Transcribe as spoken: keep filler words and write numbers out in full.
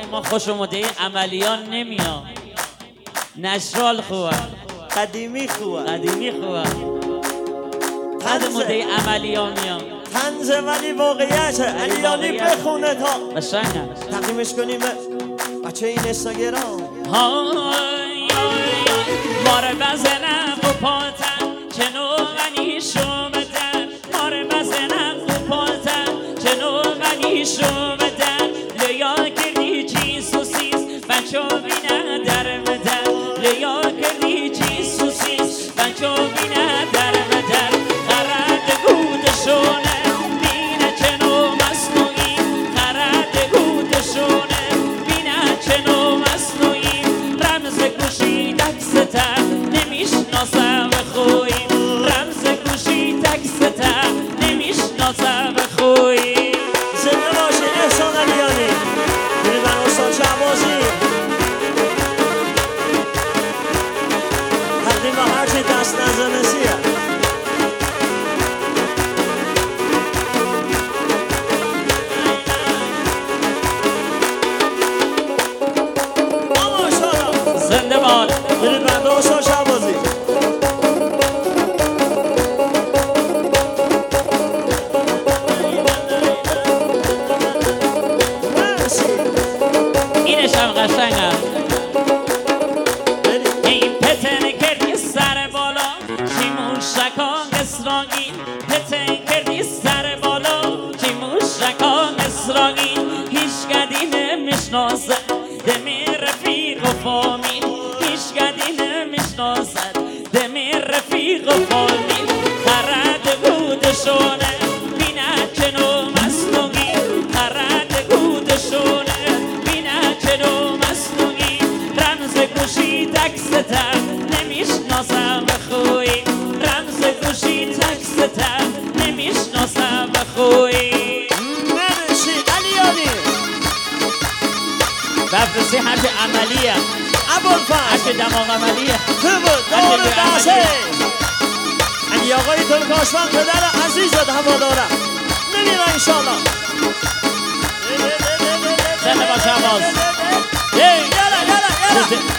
ما خوش اومده عملیان نمیاد. نشرال خوبه، قدیمی خوبه، قدیمی خوبه. بعد مده عملیان میاد. طنز ولی واقعیته. علیانی بخونه تا قشنگه. تقدیمش کنیم بچه این اینستاگرام. ماره بزنم و پاتم چنو غنی شومدن. ماره بزنم و پاتم چنو غنی شومدن. لیا کردی چیز و سیز بچه بینه در بدن. لیا کردی چیز و سیز بچه بینه در بدن. خرد گودشونه بینه چنو مصنوعی. خرد گودشونه بینه چنو مصنوعی. رمز گوشی تکسته نمیشناسم خوی. رمز گوشی تکسته نمیشناسم خوی. زنده باشی احسان علیانی. میری من استاد شعبازی تقدیم به هرچی دست نزنسیه. زنده باد. میری بنده استاد شعبازی. اینش هم قشنگه. این پتن کردی سر بالا چی موشکا اسرائیل. پتن کردی سر بالا چی موشکا اسرائیل. هیچ گدی نمیشناسه دمی رفیق و فامیل. هیچ گدی نمیشناسه دمی رفیق و فامیل. خرد گودشونه بینه چنو مصنوعی. خرد گودشونه بینه چنو مصنوعی. رمز گوشی تکسته نمیشناسم خوی. رمز گوشی تکسته نمیشناسم خوی. مرسی علیانی. بفرستی هرچ عملیه. ابوالفضل هرچ دماغ عملیه. تو بود دور دسته علی آقای ترکاشوان پدر عزیزت هوادارم. نمیره انشالله. زنده باشه عباس. یالا یالا یالا